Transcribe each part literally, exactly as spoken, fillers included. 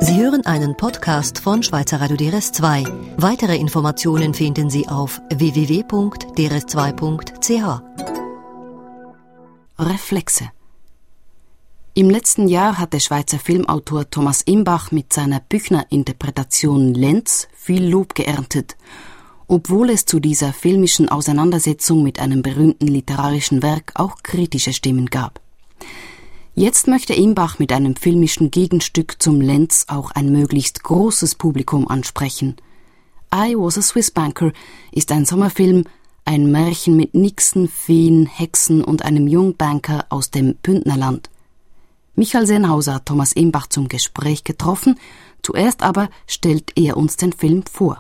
Sie hören einen Podcast von Schweizer Radio D R S zwei. Weitere Informationen finden Sie auf w w w punkt d r s zwei punkt c h. Reflexe. Im letzten Jahr hat der Schweizer Filmautor Thomas Imbach mit seiner Büchner-Interpretation Lenz viel Lob geerntet, obwohl es zu dieser filmischen Auseinandersetzung mit einem berühmten literarischen Werk auch kritische Stimmen gab. Jetzt möchte Imbach mit einem filmischen Gegenstück zum Lenz auch ein möglichst großes Publikum ansprechen. I Was a Swiss Banker ist ein Sommerfilm, ein Märchen mit Nixen, Feen, Hexen und einem Jungbanker aus dem Bündnerland. Michael Sennhauser hat Thomas Imbach zum Gespräch getroffen. Zuerst aber stellt er uns den Film vor.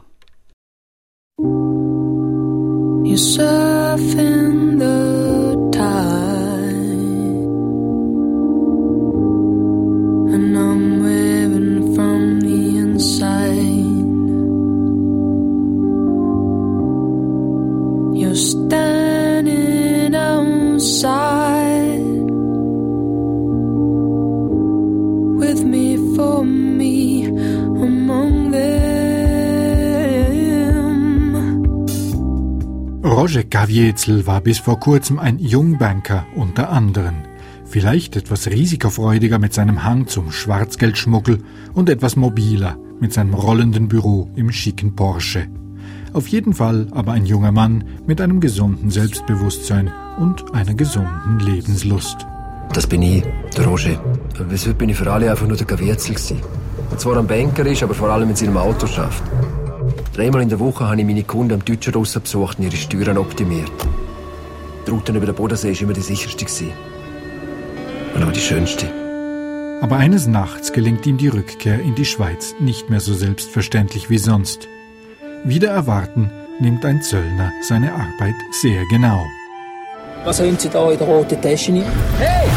You surf in the tide, and I'm waving from the inside. You're standing outside with me, for me, among them. Roger Caviezel war bis vor kurzem ein Jungbanker unter anderen. Vielleicht etwas risikofreudiger mit seinem Hang zum Schwarzgeldschmuggel und etwas mobiler mit seinem rollenden Büro im schicken Porsche. Auf jeden Fall aber ein junger Mann mit einem gesunden Selbstbewusstsein und einer gesunden Lebenslust. Das bin ich, der Roger. Bis heute bin ich für alle einfach nur der Caviezel gewesen. Der zwar ein Banker ist, aber vor allem in seinem Auto schafft. Dreimal in der Woche habe ich meine Kunden am Deutschen Russen besucht und ihre Steuern optimiert. Die Route über den Bodensee war immer die sicherste gewesen. Und auch die schönste. Aber eines Nachts gelingt ihm die Rückkehr in die Schweiz nicht mehr so selbstverständlich wie sonst. Wider Erwarten nimmt ein Zöllner seine Arbeit sehr genau. Was haben Sie da in der roten Tasche? Hey!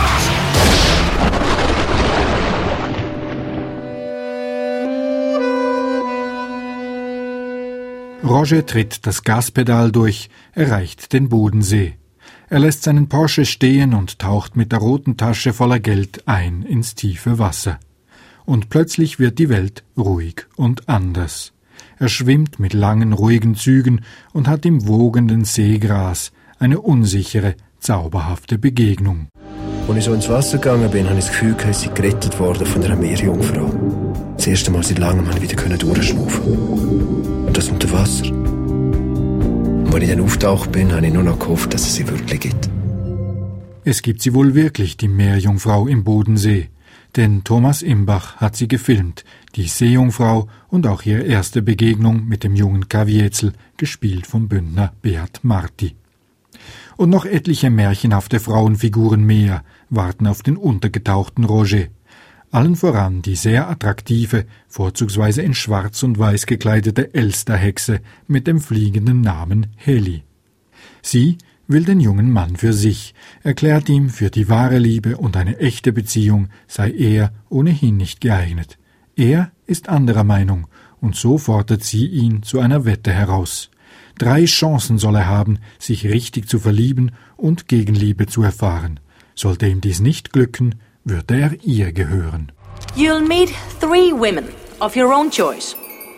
Roger tritt das Gaspedal durch, erreicht den Bodensee. Er lässt seinen Porsche stehen und taucht mit der roten Tasche voller Geld ein ins tiefe Wasser. Und plötzlich wird die Welt ruhig und anders. Er schwimmt mit langen, ruhigen Zügen und hat im wogenden Seegras eine unsichere, zauberhafte Begegnung. Als ich so ins Wasser gegangen bin, habe ich das Gefühl, ich sei gerettet worden von einer Meerjungfrau. Das erste Mal seit langem konnte ich wieder durchschnaufen. Und das unter Wasser. Und als ich dann auftaucht bin, habe ich nur noch gehofft, dass es sie wirklich gibt. Es gibt sie wohl wirklich, die Meerjungfrau im Bodensee. Denn Thomas Imbach hat sie gefilmt, die Seejungfrau und auch ihre erste Begegnung mit dem jungen Caviezel, gespielt vom Bündner Beat Marti. Und noch etliche märchenhafte Frauenfiguren mehr warten auf den untergetauchten Roger. Allen voran die sehr attraktive, vorzugsweise in schwarz und weiß gekleidete Elsterhexe mit dem fliegenden Namen Heli. Sie will den jungen Mann für sich, erklärt ihm, für die wahre Liebe und eine echte Beziehung sei er ohnehin nicht geeignet. Er ist anderer Meinung, und so fordert sie ihn zu einer Wette heraus. Drei Chancen soll er haben, sich richtig zu verlieben und Gegenliebe zu erfahren. Sollte ihm dies nicht glücken, würde er ihr gehören. You'll meet three women of your own choice.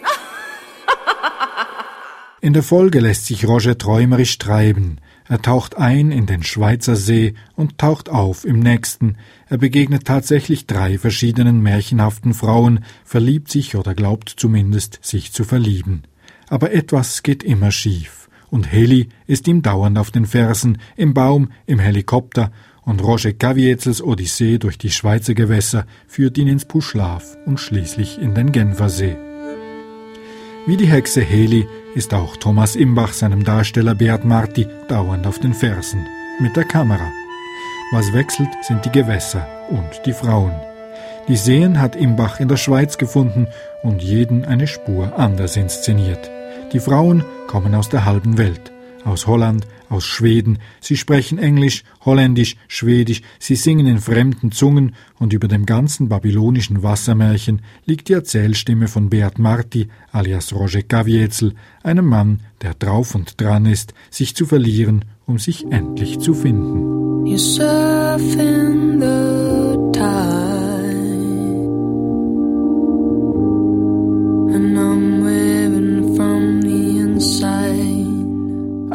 In der Folge lässt sich Roger träumerisch treiben. Er taucht ein in den Schweizer See und taucht auf im nächsten. Er begegnet tatsächlich drei verschiedenen märchenhaften Frauen, verliebt sich oder glaubt zumindest, sich zu verlieben. Aber etwas geht immer schief. Und Heli ist ihm dauernd auf den Fersen, im Baum, im Helikopter, und Roger Caviezels Odyssee durch die Schweizer Gewässer führt ihn ins Puschlav und schließlich in den Genfersee. Wie die Hexe Heli ist auch Thomas Imbach seinem Darsteller Beat Marti dauernd auf den Fersen, mit der Kamera. Was wechselt, sind die Gewässer und die Frauen. Die Seen hat Imbach in der Schweiz gefunden und jeden eine Spur anders inszeniert. Die Frauen kommen aus der halben Welt, aus Holland, aus Schweden, sie sprechen Englisch, Holländisch, Schwedisch, sie singen in fremden Zungen und über dem ganzen babylonischen Wassermärchen liegt die Erzählstimme von Beat Marti alias Roger Caviezel, einem Mann, der drauf und dran ist, sich zu verlieren, um sich endlich zu finden. You surf in the tide,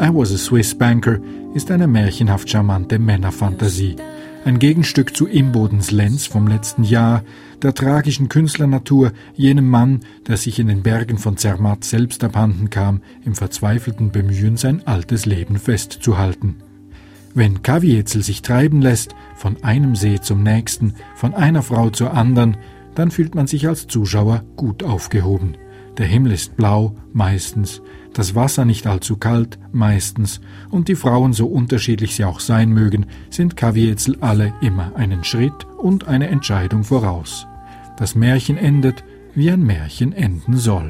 I Was a Swiss Banker ist eine märchenhaft charmante Männerfantasie. Ein Gegenstück zu Imbodens Lenz vom letzten Jahr, der tragischen Künstlernatur, jenem Mann, der sich in den Bergen von Zermatt selbst abhanden kam, im verzweifelten Bemühen, sein altes Leben festzuhalten. Wenn Kaviezel sich treiben lässt, von einem See zum nächsten, von einer Frau zur anderen, dann fühlt man sich als Zuschauer gut aufgehoben. Der Himmel ist blau, meistens, das Wasser nicht allzu kalt, meistens, und die Frauen, so unterschiedlich sie auch sein mögen, sind Kaviezel alle immer einen Schritt und eine Entscheidung voraus. Das Märchen endet, wie ein Märchen enden soll.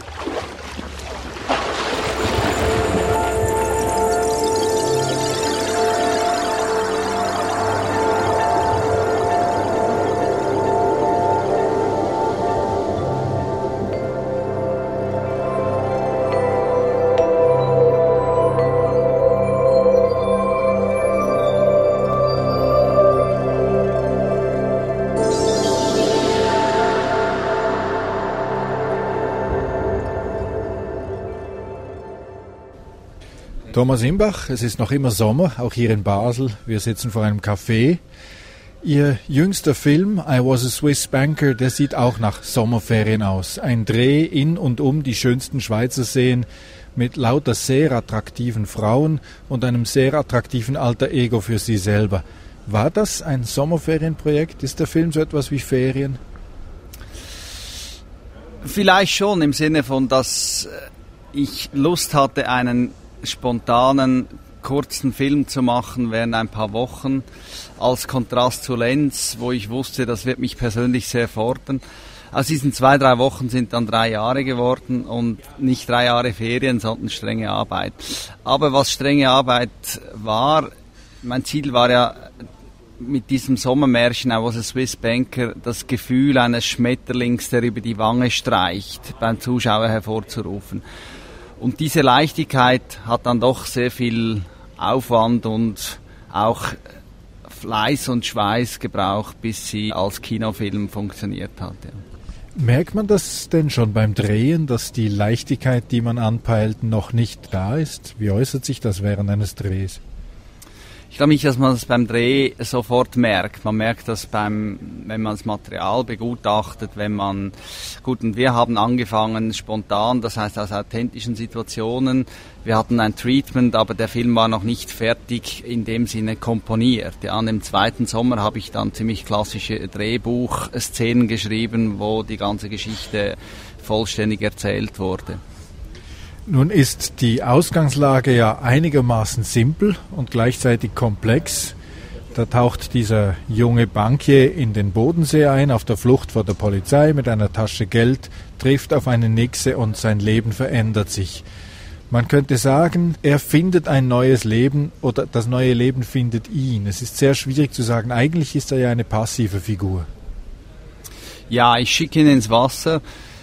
Thomas Imbach, es ist noch immer Sommer, auch hier in Basel. Wir sitzen vor einem Café. Ihr jüngster Film, I Was a Swiss Banker, der sieht auch nach Sommerferien aus. Ein Dreh in und um die schönsten Schweizer Seen mit lauter sehr attraktiven Frauen und einem sehr attraktiven Alter Ego für Sie selber. War das ein Sommerferienprojekt? Ist der Film so etwas wie Ferien? Vielleicht schon, im Sinne von, dass ich Lust hatte, einen spontanen, kurzen Film zu machen während ein paar Wochen, als Kontrast zu Lenz, wo ich wusste, das wird mich persönlich sehr fordern. Aus diesen zwei, drei Wochen sind dann drei Jahre geworden und nicht drei Jahre Ferien, sondern strenge Arbeit. Aber was strenge Arbeit war, mein Ziel war ja mit diesem Sommermärchen, I Was a Swiss Banker, das Gefühl eines Schmetterlings, der über die Wange streicht, beim Zuschauer hervorzurufen. Und diese Leichtigkeit hat dann doch sehr viel Aufwand und auch Fleiß und Schweiß gebraucht, bis sie als Kinofilm funktioniert hat. Ja. Merkt man das denn schon beim Drehen, dass die Leichtigkeit, die man anpeilt, noch nicht da ist? Wie äußert sich das während eines Drehs? Ich glaube nicht, dass man das beim Dreh sofort merkt. Man merkt das beim, wenn man das Material begutachtet, wenn man, gut, und wir haben angefangen spontan, das heißt aus authentischen Situationen. Wir hatten ein Treatment, aber der Film war noch nicht fertig in dem Sinne komponiert. Ja, an dem zweiten Sommer habe ich dann ziemlich klassische Drehbuchszenen geschrieben, wo die ganze Geschichte vollständig erzählt wurde. Nun ist die Ausgangslage ja einigermaßen simpel und gleichzeitig komplex. Da taucht dieser junge Bankier in den Bodensee ein, auf der Flucht vor der Polizei mit einer Tasche Geld, trifft auf eine Nixe und sein Leben verändert sich. Man könnte sagen, er findet ein neues Leben oder das neue Leben findet ihn. Es ist sehr schwierig zu sagen, eigentlich ist er ja eine passive Figur. Ja, ich schicke ihn ins Wasser.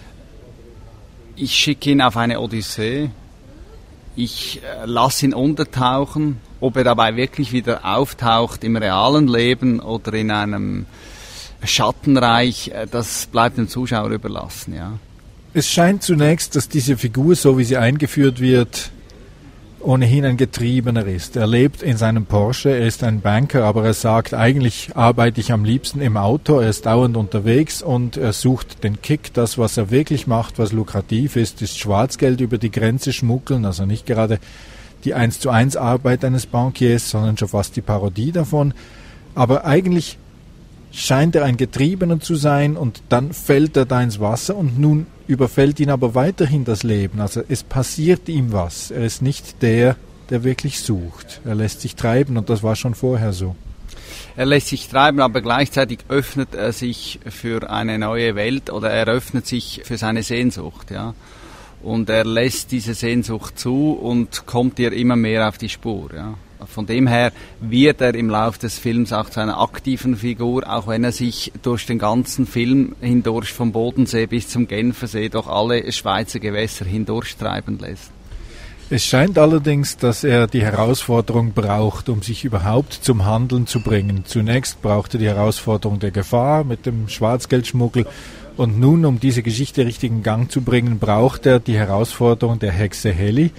Ich schicke ihn auf eine Odyssee, ich äh, lasse ihn untertauchen, ob er dabei wirklich wieder auftaucht im realen Leben oder in einem Schattenreich, äh, das bleibt dem Zuschauer überlassen, ja. Es scheint zunächst, dass diese Figur, so wie sie eingeführt wird, ohnehin ein Getriebener ist. Er lebt in seinem Porsche, er ist ein Banker, aber er sagt, eigentlich arbeite ich am liebsten im Auto, er ist dauernd unterwegs und er sucht den Kick. Das, was er wirklich macht, was lukrativ ist, ist Schwarzgeld über die Grenze schmuggeln, also nicht gerade die eins zu eins Arbeit eines Bankiers, sondern schon fast die Parodie davon. Aber eigentlich scheint er ein Getriebener zu sein und dann fällt er da ins Wasser und nun überfällt ihn aber weiterhin das Leben. Also es passiert ihm was. Er ist nicht der, der wirklich sucht. Er lässt sich treiben und das war schon vorher so. Er lässt sich treiben, aber gleichzeitig öffnet er sich für eine neue Welt oder er öffnet sich für seine Sehnsucht, ja. Und er lässt diese Sehnsucht zu und kommt ihr immer mehr auf die Spur, ja. Von dem her wird er im Laufe des Films auch zu einer aktiven Figur, auch wenn er sich durch den ganzen Film hindurch vom Bodensee bis zum Genfersee durch alle Schweizer Gewässer hindurchtreiben lässt. Es scheint allerdings, dass er die Herausforderung braucht, um sich überhaupt zum Handeln zu bringen. Zunächst brauchte er die Herausforderung der Gefahr mit dem Schwarzgeldschmuggel und nun, um diese Geschichte richtig in Gang zu bringen, braucht er die Herausforderung der Hexe Heli,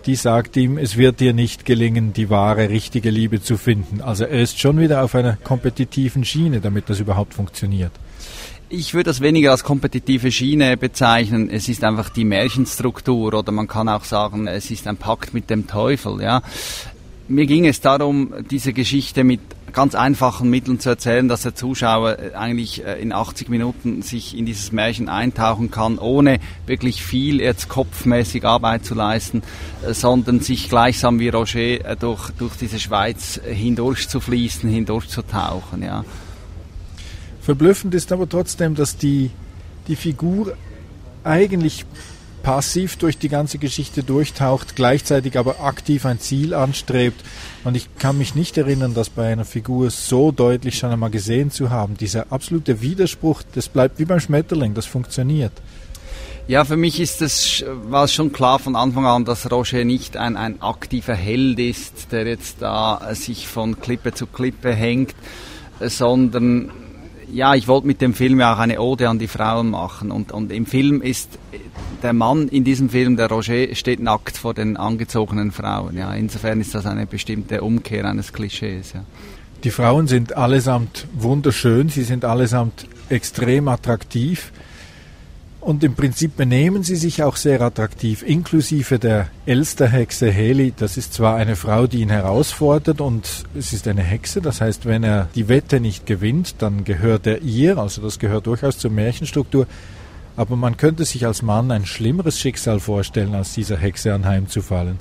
die sagt ihm, es wird dir nicht gelingen, die wahre, richtige Liebe zu finden. Also er ist schon wieder auf einer kompetitiven Schiene, damit das überhaupt funktioniert. Ich würde das weniger als kompetitive Schiene bezeichnen. Es ist einfach die Märchenstruktur, oder man kann auch sagen, es ist ein Pakt mit dem Teufel. Ja. Mir ging es darum, diese Geschichte mit ganz einfachen Mitteln zu erzählen, dass der Zuschauer eigentlich in achtzig Minuten sich in dieses Märchen eintauchen kann, ohne wirklich viel jetzt kopfmäßig Arbeit zu leisten, sondern sich gleichsam wie Roger durch, durch diese Schweiz hindurch zu fließen, hindurch zu tauchen. Ja. Verblüffend ist aber trotzdem, dass die, die Figur eigentlich passiv durch die ganze Geschichte durchtaucht, gleichzeitig aber aktiv ein Ziel anstrebt. Und ich kann mich nicht erinnern, das bei einer Figur so deutlich schon einmal gesehen zu haben. Dieser absolute Widerspruch, das bleibt wie beim Schmetterling, das funktioniert. Ja, für mich ist es, war es schon klar von Anfang an, dass Roger nicht ein, ein aktiver Held ist, der jetzt da sich von Klippe zu Klippe hängt, sondern ja, ich wollte mit dem Film ja auch eine Ode an die Frauen machen. Und, und im Film ist der Mann in diesem Film, der Roger, steht nackt vor den angezogenen Frauen. Ja, insofern ist das eine bestimmte Umkehr eines Klischees. Ja. Die Frauen sind allesamt wunderschön, sie sind allesamt extrem attraktiv. Und im Prinzip benehmen sie sich auch sehr attraktiv, inklusive der Elsterhexe Heli. Das ist zwar eine Frau, die ihn herausfordert und es ist eine Hexe, das heißt, wenn er die Wette nicht gewinnt, dann gehört er ihr, also das gehört durchaus zur Märchenstruktur. Aber man könnte sich als Mann ein schlimmeres Schicksal vorstellen, als dieser Hexe anheimzufallen.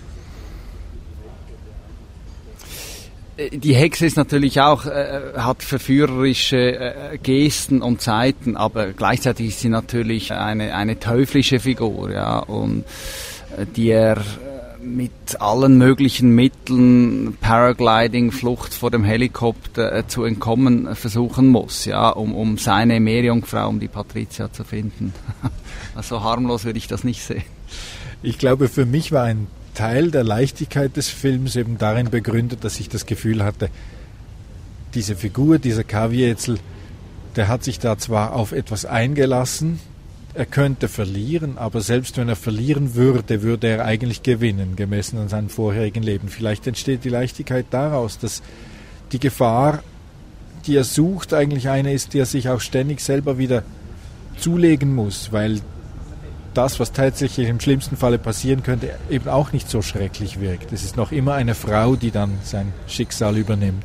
Die Hexe ist natürlich auch, äh, hat verführerische äh, Gesten und Seiten, aber gleichzeitig ist sie natürlich eine, eine teuflische Figur, ja, und äh, die er mit allen möglichen Mitteln, Paragliding, Flucht vor dem Helikopter, äh, zu entkommen versuchen muss, ja, um, um seine Meerjungfrau, um die Patricia zu finden. Also harmlos würde ich das nicht sehen. Ich glaube, für mich war ein Teil der Leichtigkeit des Films eben darin begründet, dass ich das Gefühl hatte, diese Figur, dieser Kavietzel, der hat sich da zwar auf etwas eingelassen, er könnte verlieren, aber selbst wenn er verlieren würde, würde er eigentlich gewinnen, gemessen an seinem vorherigen Leben. Vielleicht entsteht die Leichtigkeit daraus, dass die Gefahr, die er sucht, eigentlich eine ist, die er sich auch ständig selber wieder zulegen muss, weil das, was tatsächlich im schlimmsten Falle passieren könnte, eben auch nicht so schrecklich wirkt. Es ist noch immer eine Frau, die dann sein Schicksal übernimmt.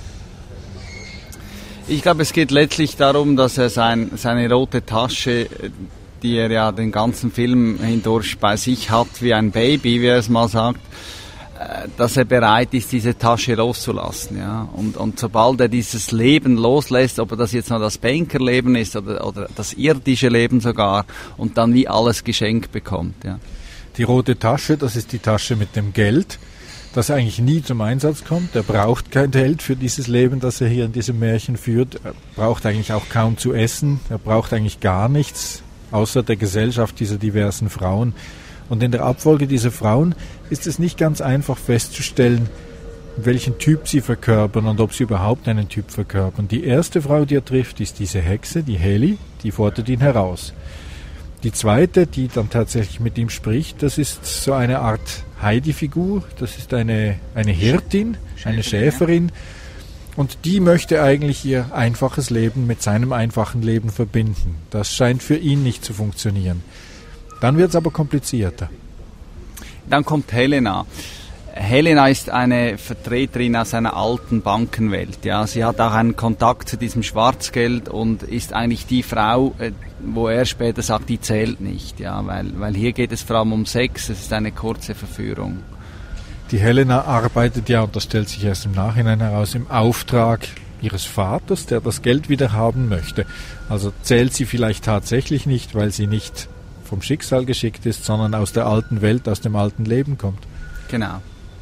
Ich glaube, es geht letztlich darum, dass er sein, seine rote Tasche, die er ja den ganzen Film hindurch bei sich hat, wie ein Baby, wie er es mal sagt, dass er bereit ist, diese Tasche loszulassen. Ja? Und, und sobald er dieses Leben loslässt, ob das jetzt noch das Bankerleben ist oder, oder das irdische Leben sogar, und dann wie alles geschenkt bekommt. Ja. Die rote Tasche, das ist die Tasche mit dem Geld, das eigentlich nie zum Einsatz kommt. Er braucht kein Geld für dieses Leben, das er hier in diesem Märchen führt. Er braucht eigentlich auch kaum zu essen. Er braucht eigentlich gar nichts, außer der Gesellschaft dieser diversen Frauen. Und in der Abfolge dieser Frauen ist es nicht ganz einfach festzustellen, welchen Typ sie verkörpern und ob sie überhaupt einen Typ verkörpern. Die erste Frau, die er trifft, ist diese Hexe, die Heli, die fordert ihn heraus. Die zweite, die dann tatsächlich mit ihm spricht, das ist so eine Art Heidi-Figur, das ist eine, eine Hirtin, eine Schäferin, und die möchte eigentlich ihr einfaches Leben mit seinem einfachen Leben verbinden. Das scheint für ihn nicht zu funktionieren. Dann wird es aber komplizierter. Dann kommt Helena. Helena ist eine Vertreterin aus einer alten Bankenwelt. Ja, sie hat auch einen Kontakt zu diesem Schwarzgeld und ist eigentlich die Frau, wo er später sagt, die zählt nicht. Ja, weil, weil hier geht es vor allem um Sex, es ist eine kurze Verführung. Die Helena arbeitet ja, und das stellt sich erst im Nachhinein heraus, im Auftrag ihres Vaters, der das Geld wieder haben möchte. Also zählt sie vielleicht tatsächlich nicht, weil sie nicht vom Schicksal geschickt ist, sondern aus der alten Welt, aus dem alten Leben kommt. Genau.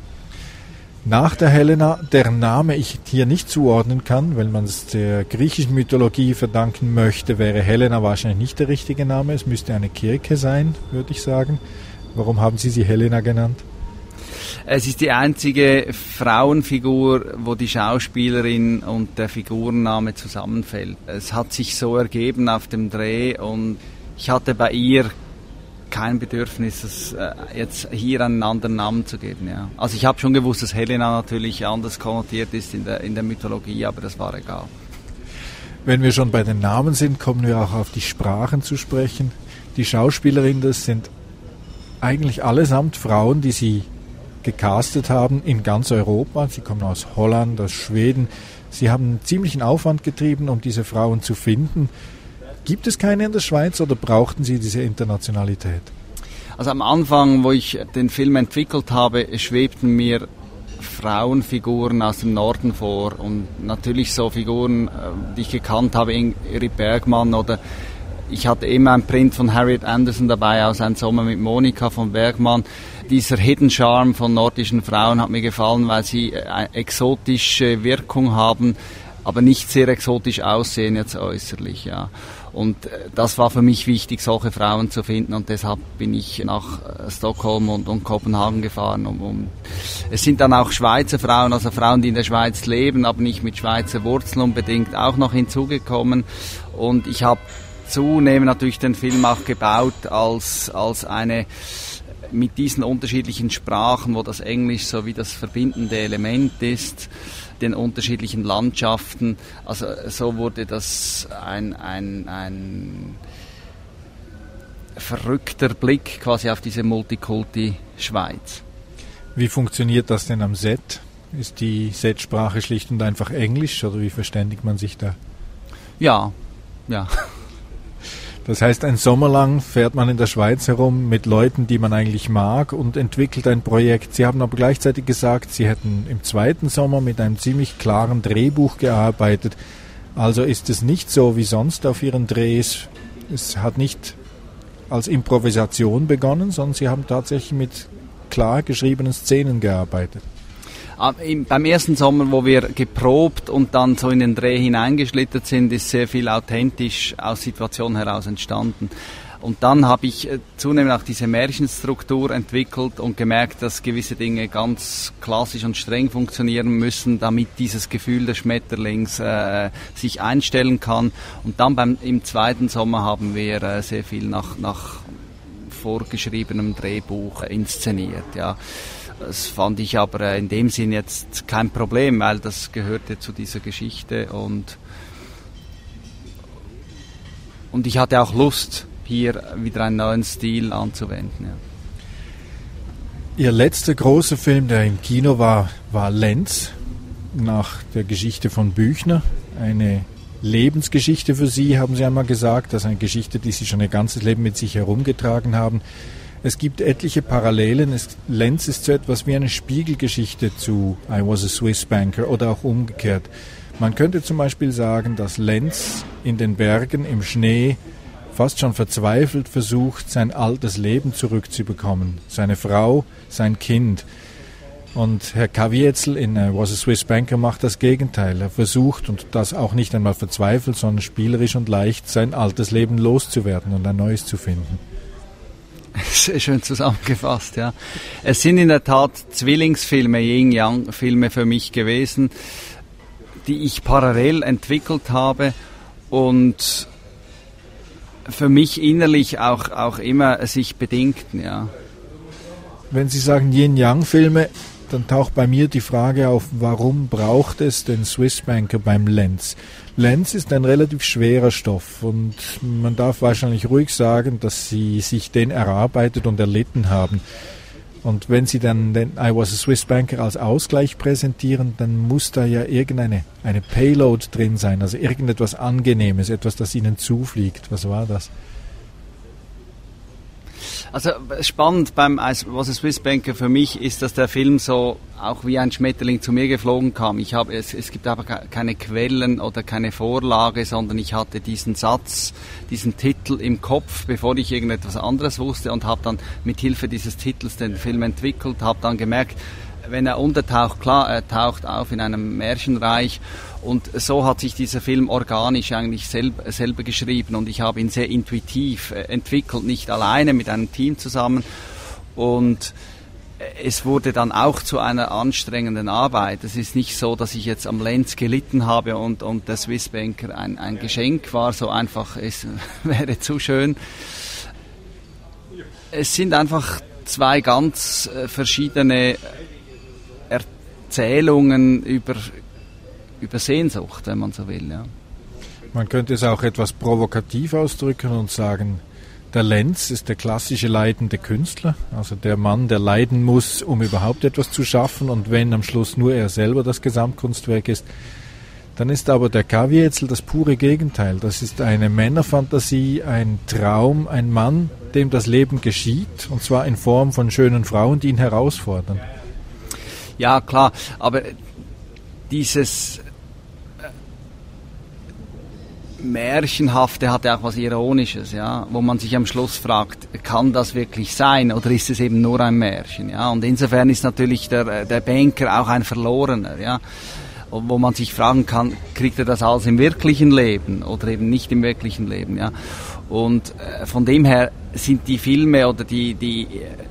Nach der Helena, deren Name ich hier nicht zuordnen kann, weil man es der griechischen Mythologie verdanken möchte, wäre Helena wahrscheinlich nicht der richtige Name. Es müsste eine Kirke sein, würde ich sagen. Warum haben Sie sie Helena genannt? Es ist die einzige Frauenfigur, wo die Schauspielerin und der Figurenname zusammenfällt. Es hat sich so ergeben auf dem Dreh und ich hatte bei ihr kein Bedürfnis, es, äh, jetzt hier einen anderen Namen zu geben. Ja. Also ich habe schon gewusst, dass Helena natürlich anders konnotiert ist in der, in der Mythologie, aber das war egal. Wenn wir schon bei den Namen sind, kommen wir auch auf die Sprachen zu sprechen. Die Schauspielerinnen, das sind eigentlich allesamt Frauen, die Sie gecastet haben in ganz Europa. Sie kommen aus Holland, aus Schweden. Sie haben einen ziemlichen Aufwand getrieben, um diese Frauen zu finden. Gibt es keine in der Schweiz oder brauchten Sie diese Internationalität? Also am Anfang, wo ich den Film entwickelt habe, schwebten mir Frauenfiguren aus dem Norden vor und natürlich so Figuren, die ich gekannt habe, Ingrid Bergman, oder ich hatte immer einen Print von Harriet Anderson dabei aus Ein Sommer mit Monika von Bergman. Dieser Hidden Charm von nordischen Frauen hat mir gefallen, weil sie eine exotische Wirkung haben, aber nicht sehr exotisch aussehen jetzt äußerlich, ja. Und das war für mich wichtig, solche Frauen zu finden, und deshalb bin ich nach Stockholm und, und Kopenhagen gefahren. Um, um es sind dann auch Schweizer Frauen, also Frauen, die in der Schweiz leben, aber nicht mit Schweizer Wurzeln unbedingt, auch noch hinzugekommen. Und ich habe zunehmend natürlich den Film auch gebaut als, als eine, mit diesen unterschiedlichen Sprachen, wo das Englisch so wie das verbindende Element ist, den unterschiedlichen Landschaften. Also so wurde das ein, ein, ein verrückter Blick quasi auf diese Multikulti-Schweiz. Wie funktioniert das denn am Set? Ist die Setsprache schlicht und einfach Englisch oder wie verständigt man sich da? Ja, ja. Das heißt, ein Sommer lang fährt man in der Schweiz herum mit Leuten, die man eigentlich mag, und entwickelt ein Projekt. Sie haben aber gleichzeitig gesagt, Sie hätten im zweiten Sommer mit einem ziemlich klaren Drehbuch gearbeitet. Also ist es nicht so wie sonst auf Ihren Drehs. Es hat nicht als Improvisation begonnen, sondern Sie haben tatsächlich mit klar geschriebenen Szenen gearbeitet. Beim ersten Sommer, wo wir geprobt und dann so in den Dreh hineingeschlittert sind, ist sehr viel authentisch aus Situationen heraus entstanden. Und dann habe ich zunehmend auch diese Märchenstruktur entwickelt und gemerkt, dass gewisse Dinge ganz klassisch und streng funktionieren müssen, damit dieses Gefühl des Schmetterlings äh, sich einstellen kann. Und dann beim, im zweiten Sommer haben wir äh, sehr viel nach, nach vorgeschriebenem Drehbuch inszeniert, ja. Das fand ich aber in dem Sinn jetzt kein Problem, weil das gehörte zu dieser Geschichte, und, und ich hatte auch Lust, hier wieder einen neuen Stil anzuwenden. Ja. Ihr letzter großer Film, der im Kino war, war Lenz, nach der Geschichte von Büchner. Eine Lebensgeschichte für Sie, haben Sie einmal gesagt, das ist eine Geschichte, die Sie schon Ihr ganzes Leben mit sich herumgetragen haben. Es gibt etliche Parallelen. Es, Lenz ist so etwas wie eine Spiegelgeschichte zu I Was a Swiss Banker oder auch umgekehrt. Man könnte zum Beispiel sagen, dass Lenz in den Bergen im Schnee fast schon verzweifelt versucht, sein altes Leben zurückzubekommen. Seine Frau, sein Kind. Und Herr Caviezel in I Was a Swiss Banker macht das Gegenteil. Er versucht, und das auch nicht einmal verzweifelt, sondern spielerisch und leicht, sein altes Leben loszuwerden und ein neues zu finden. Sehr schön zusammengefasst, ja. Es sind in der Tat Zwillingsfilme, Yin-Yang-Filme für mich gewesen, die ich parallel entwickelt habe und für mich innerlich auch, auch immer sich bedingten, ja. Wenn Sie sagen Yin-Yang-Filme, dann taucht bei mir die Frage auf, warum braucht es den Swiss Banker beim Lenz? Lenz ist ein relativ schwerer Stoff und man darf wahrscheinlich ruhig sagen, dass Sie sich den erarbeitet und erlitten haben. Und wenn Sie dann den I Was a Swiss Banker als Ausgleich präsentieren, dann muss da ja irgendeine eine Payload drin sein, also irgendetwas Angenehmes, etwas, das Ihnen zufliegt. Was war das? Also spannend beim I Was a Swiss Banker für mich ist, dass der Film so auch wie ein Schmetterling zu mir geflogen kam. Ich habe es, es gibt aber keine Quellen oder keine Vorlage, sondern ich hatte diesen Satz, diesen Titel im Kopf, bevor ich irgendetwas anderes wusste, und habe dann mit Hilfe dieses Titels den Film entwickelt, habe dann gemerkt, wenn er untertaucht, klar, er taucht auf in einem Märchenreich, und so hat sich dieser Film organisch eigentlich selber, selber geschrieben, und ich habe ihn sehr intuitiv entwickelt, nicht alleine, mit einem Team zusammen, und es wurde dann auch zu einer anstrengenden Arbeit. Es ist nicht so, dass ich jetzt am Lenz gelitten habe und, und der Swiss Banker ein, ein Geschenk war, so einfach, es wäre zu schön. Es sind einfach zwei ganz äh, verschiedene Erzählungen über, über Sehnsucht, wenn man so will. Ja. Man könnte es auch etwas provokativ ausdrücken und sagen, der Lenz ist der klassische leidende Künstler, also der Mann, der leiden muss, um überhaupt etwas zu schaffen, und wenn am Schluss nur er selber das Gesamtkunstwerk ist, dann ist aber der Kavietzel das pure Gegenteil. Das ist eine Männerfantasie, ein Traum, ein Mann, dem das Leben geschieht, und zwar in Form von schönen Frauen, die ihn herausfordern. Ja, klar, aber dieses Märchenhafte hat ja auch was Ironisches, ja, wo man sich am Schluss fragt, kann das wirklich sein oder ist es eben nur ein Märchen, ja? Und insofern ist natürlich der, der Banker auch ein Verlorener, ja, wo man sich fragen kann, kriegt er das alles im wirklichen Leben oder eben nicht im wirklichen Leben, ja? Und äh, von dem her sind die Filme oder die die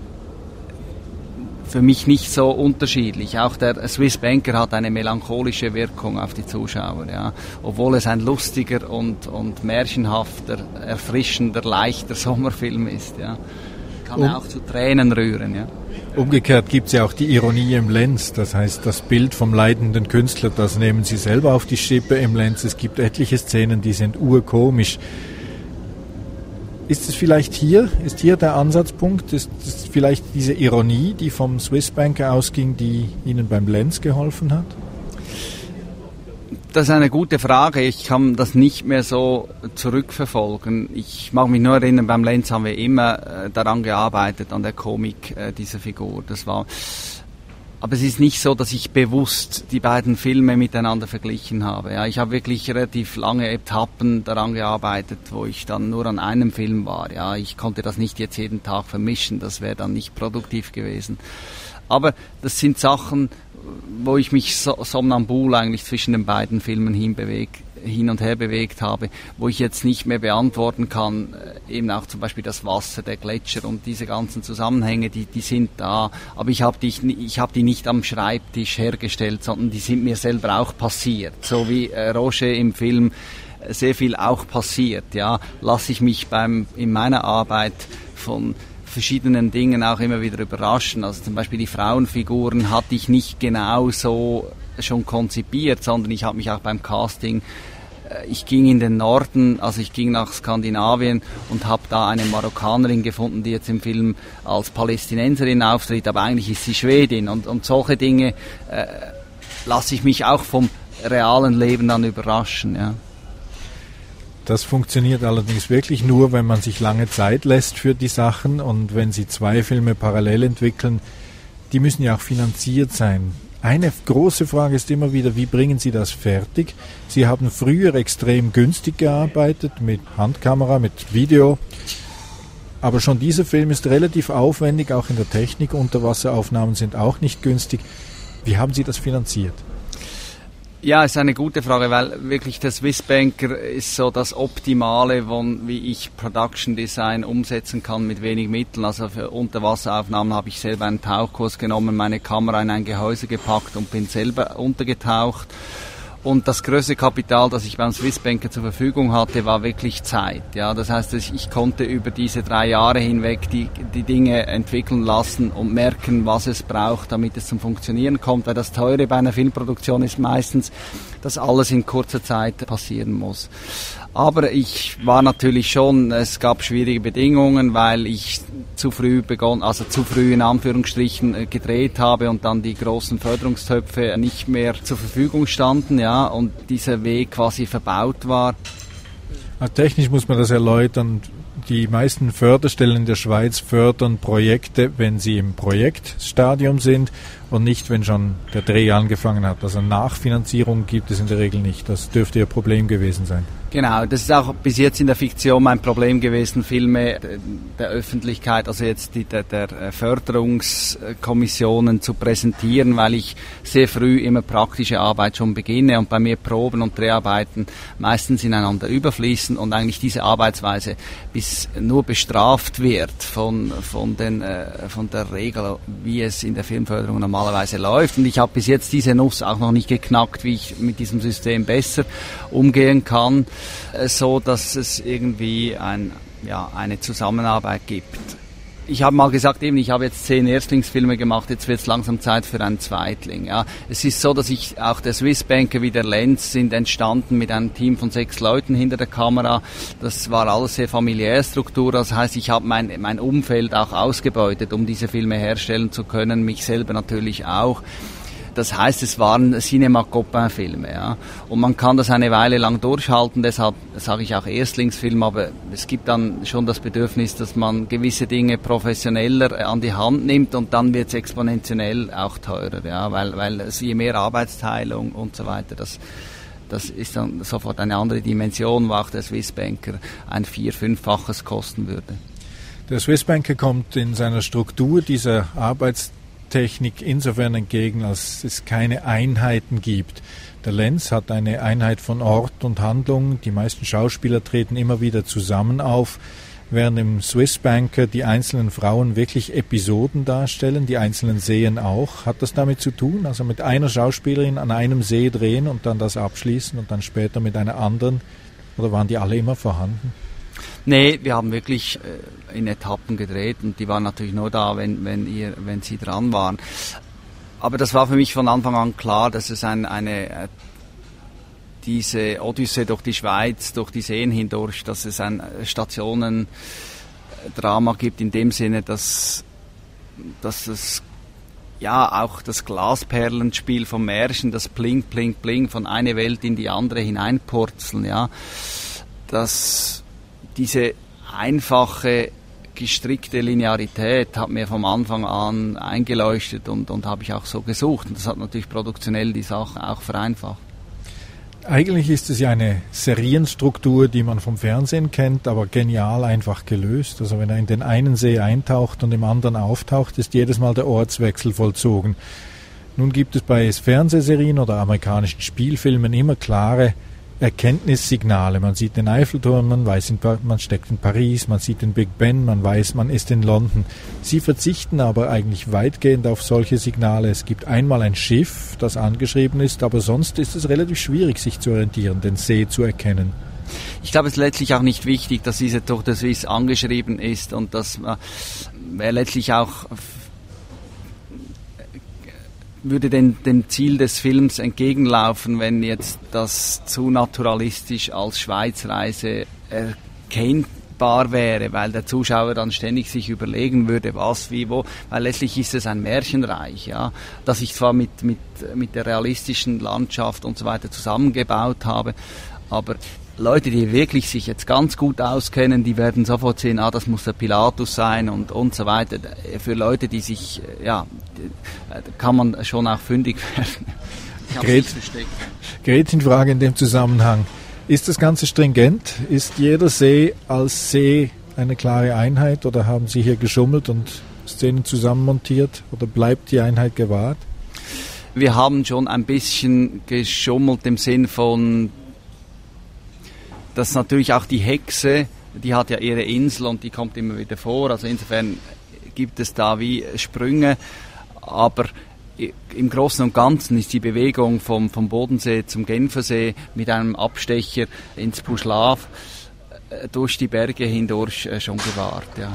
für mich nicht so unterschiedlich. Auch der Swiss Banker hat eine melancholische Wirkung auf die Zuschauer, ja. Obwohl es ein lustiger und, und märchenhafter, erfrischender, leichter Sommerfilm ist, ja. Kann um, auch zu Tränen rühren, ja. Umgekehrt gibt es ja auch die Ironie im Lenz. Das heißt, das Bild vom leidenden Künstler, das nehmen Sie selber auf die Schippe im Lenz. Es gibt etliche Szenen, die sind urkomisch. Ist es vielleicht hier, ist hier der Ansatzpunkt, ist es vielleicht diese Ironie, die vom Swiss Banker ausging, die Ihnen beim Lenz geholfen hat? Das ist eine gute Frage. Ich kann das nicht mehr so zurückverfolgen. Ich mag mich nur erinnern, beim Lenz haben wir immer äh, daran gearbeitet, an der Komik äh, dieser Figur. Das war... Aber es ist nicht so, dass ich bewusst die beiden Filme miteinander verglichen habe. Ja, ich habe wirklich relativ lange Etappen daran gearbeitet, wo ich dann nur an einem Film war. Ja, ich konnte das nicht jetzt jeden Tag vermischen, das wäre dann nicht produktiv gewesen. Aber das sind Sachen, wo ich mich so, somnambul eigentlich zwischen den beiden Filmen hinbewegt, hin und her bewegt habe, wo ich jetzt nicht mehr beantworten kann, eben auch zum Beispiel das Wasser, der Gletscher und diese ganzen Zusammenhänge, die, die sind da, aber ich habe die, ich hab die nicht am Schreibtisch hergestellt, sondern die sind mir selber auch passiert, so wie äh, Roger im Film sehr viel auch passiert, ja, lasse ich mich beim in meiner Arbeit von verschiedenen Dingen auch immer wieder überraschen. Also zum Beispiel die Frauenfiguren hatte ich nicht genau so schon konzipiert, sondern ich habe mich auch beim Casting, äh, ich ging in den Norden, also ich ging nach Skandinavien und habe da eine Marokkanerin gefunden, die jetzt im Film als Palästinenserin auftritt, aber eigentlich ist sie Schwedin, und, und solche Dinge äh, lasse ich mich auch vom realen Leben dann überraschen, ja. Das funktioniert allerdings wirklich nur, wenn man sich lange Zeit lässt für die Sachen, und wenn Sie zwei Filme parallel entwickeln, die müssen ja auch finanziert sein. Eine große Frage ist immer wieder, wie bringen Sie das fertig? Sie haben früher extrem günstig gearbeitet, mit Handkamera, mit Video, aber schon dieser Film ist relativ aufwendig, auch in der Technik. Unterwasseraufnahmen sind auch nicht günstig. Wie haben Sie das finanziert? Ja, ist eine gute Frage, weil wirklich der Swiss Banker ist so das Optimale, von wie ich Production Design umsetzen kann mit wenig Mitteln. Also für Unterwasseraufnahmen habe ich selber einen Tauchkurs genommen, meine Kamera in ein Gehäuse gepackt und bin selber untergetaucht. Und das größte Kapital, das ich beim Swiss Banker zur Verfügung hatte, war wirklich Zeit. Ja, das heißt, ich konnte über diese drei Jahre hinweg die, die Dinge entwickeln lassen und merken, was es braucht, damit es zum Funktionieren kommt. Weil das Teure bei einer Filmproduktion ist meistens, dass alles in kurzer Zeit passieren muss. Aber ich war natürlich schon, es gab schwierige Bedingungen, weil ich zu früh begonnen, also zu früh in Anführungsstrichen gedreht habe und dann die großen Förderungstöpfe nicht mehr zur Verfügung standen, ja, und dieser Weg quasi verbaut war. Technisch muss man das erläutern. Die meisten Förderstellen in der Schweiz fördern Projekte, wenn sie im Projektstadium sind und nicht, wenn schon der Dreh angefangen hat. Also Nachfinanzierung gibt es in der Regel nicht. Das dürfte Ihr Problem gewesen sein. Genau, das ist auch bis jetzt in der Fiktion mein Problem gewesen, Filme der Öffentlichkeit, also jetzt die der, der Förderungskommissionen zu präsentieren, weil ich sehr früh immer praktische Arbeit schon beginne und bei mir Proben und Dreharbeiten meistens ineinander überfließen und eigentlich diese Arbeitsweise bis nur bestraft wird von von den äh, von der Regel, wie es in der Filmförderung normalerweise läuft. Und ich habe bis jetzt diese Nuss auch noch nicht geknackt, wie ich mit diesem System besser umgehen kann, so dass es irgendwie ein, ja, eine Zusammenarbeit gibt. Ich habe mal gesagt, eben, ich habe jetzt zehn Erstlingsfilme gemacht, jetzt wird es langsam Zeit für einen Zweitling. Ja. Es ist so, dass ich, auch der Swissbanker wie der Lenz sind entstanden mit einem Team von sechs Leuten hinter der Kamera. Das war alles sehr familiäre Struktur. Das heißt, ich habe mein, mein Umfeld auch ausgebeutet, um diese Filme herstellen zu können, mich selber natürlich auch. Das heißt, es waren Cinema-Copain-Filme, ja. Und man kann das eine Weile lang durchhalten, deshalb sage ich auch Erstlingsfilm, aber es gibt dann schon das Bedürfnis, dass man gewisse Dinge professioneller an die Hand nimmt und dann wird es exponentiell auch teurer, ja, weil, weil es je mehr Arbeitsteilung und so weiter, das, das ist dann sofort eine andere Dimension, wo auch der Swissbanker ein vier-, fünffaches kosten würde. Der Swissbanker kommt in seiner Struktur dieser Arbeitsteilung Technik insofern entgegen, als es keine Einheiten gibt. Der Lenz hat eine Einheit von Ort und Handlung. Die meisten Schauspieler treten immer wieder zusammen auf, während im Swissbanker die einzelnen Frauen wirklich Episoden darstellen, die einzelnen Seen auch. Hat das damit zu tun? Also mit einer Schauspielerin an einem See drehen und dann das abschließen und dann später mit einer anderen? Oder waren die alle immer vorhanden? Nee, wir haben wirklich äh, in Etappen gedreht und die waren natürlich nur da, wenn, wenn, ihr, wenn sie dran waren. Aber das war für mich von Anfang an klar, dass es ein, eine, äh, diese Odyssee durch die Schweiz, durch die Seen hindurch, dass es ein Stationendrama gibt in dem Sinne, dass, dass es ja auch das Glasperlenspiel vom Märchen, das Bling, Bling, Bling von einer Welt in die andere hineinpurzeln, ja, dass diese einfache, gestrickte Linearität hat mir vom Anfang an eingeleuchtet und, und habe ich auch so gesucht. Und das hat natürlich produktionell die Sache auch vereinfacht. Eigentlich ist es ja eine Serienstruktur, die man vom Fernsehen kennt, aber genial einfach gelöst. Also wenn er in den einen See eintaucht und im anderen auftaucht, ist jedes Mal der Ortswechsel vollzogen. Nun gibt es bei Fernsehserien oder amerikanischen Spielfilmen immer klare Erkenntnissignale. Man sieht den Eiffelturm, man weiß, man steckt in Paris, man sieht den Big Ben, man weiß, man ist in London. Sie verzichten aber eigentlich weitgehend auf solche Signale. Es gibt einmal ein Schiff, das angeschrieben ist, aber sonst ist es relativ schwierig, sich zu orientieren, den See zu erkennen. Ich glaube, es ist letztlich auch nicht wichtig, dass diese Tour de Suisse angeschrieben ist und das äh, wäre letztlich auch würde den, dem Ziel des Films entgegenlaufen, wenn jetzt das zu naturalistisch als Schweizreise erkennbar wäre, weil der Zuschauer dann ständig sich überlegen würde, was, wie, wo, weil letztlich ist es ein Märchenreich, ja, das ich zwar mit, mit, mit der realistischen Landschaft und so weiter zusammengebaut habe, aber Leute, die wirklich sich jetzt ganz gut auskennen, die werden sofort sehen, ah, das muss der Pilatus sein und, und so weiter. Für Leute, die sich, ja, kann man schon auch fündig werden. Gret, Gretchenfrage in dem Zusammenhang. Ist das Ganze stringent? Ist jeder See als See eine klare Einheit oder haben Sie hier geschummelt und Szenen zusammenmontiert oder bleibt die Einheit gewahrt? Wir haben schon ein bisschen geschummelt im Sinn von, dass natürlich auch die Hexe, die hat ja ihre Insel und die kommt immer wieder vor, also insofern gibt es da wie Sprünge, aber im Großen und Ganzen ist die Bewegung vom, vom Bodensee zum Genfersee mit einem Abstecher ins Puschlav durch die Berge hindurch schon gewahrt, ja.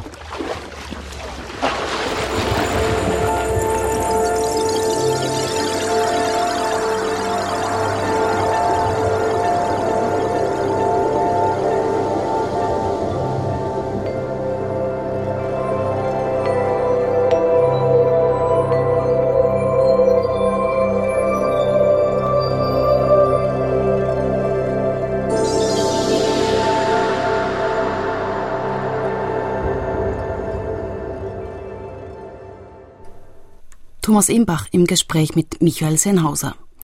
Thomas Imbach im Gespräch mit Michael Sennhauser.